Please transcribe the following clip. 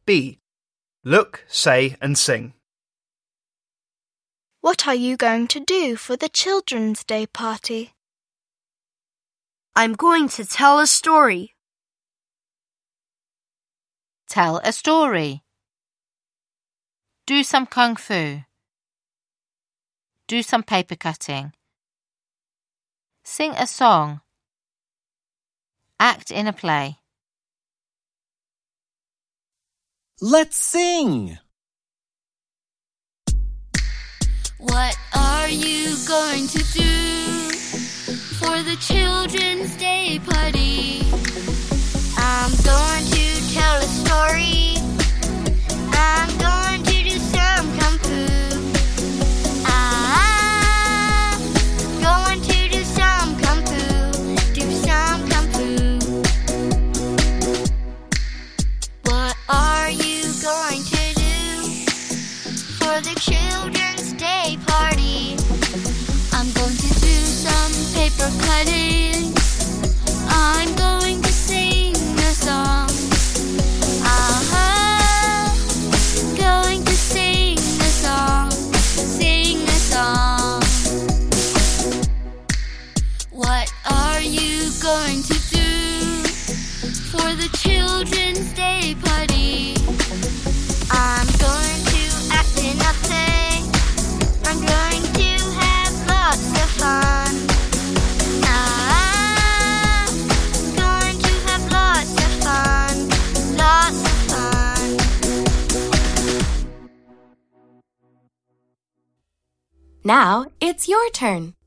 B. Look, say and sing. What are you going to do for the Children's Day party? I'm going to tell a story. Tell a story. Do some kung fu. Do some paper cutting. Sing a song. Act in a play. Let's sing! What are you going to do for the Children's Day party? I'm going to tell a story. I'm going to do some kung fu. I'm going to do some kung fu. Do some kung fu. What are you going to do for the Children's Day party? I'm going to do some paper cutting. I'm going to sing a song. Going to sing a song. Sing a song. What are you going to do for the Children's Day party? I'm going to act in a play. I'm going to have lots of fun. I'm going to have lots of fun. Lots of fun. Now it's your turn.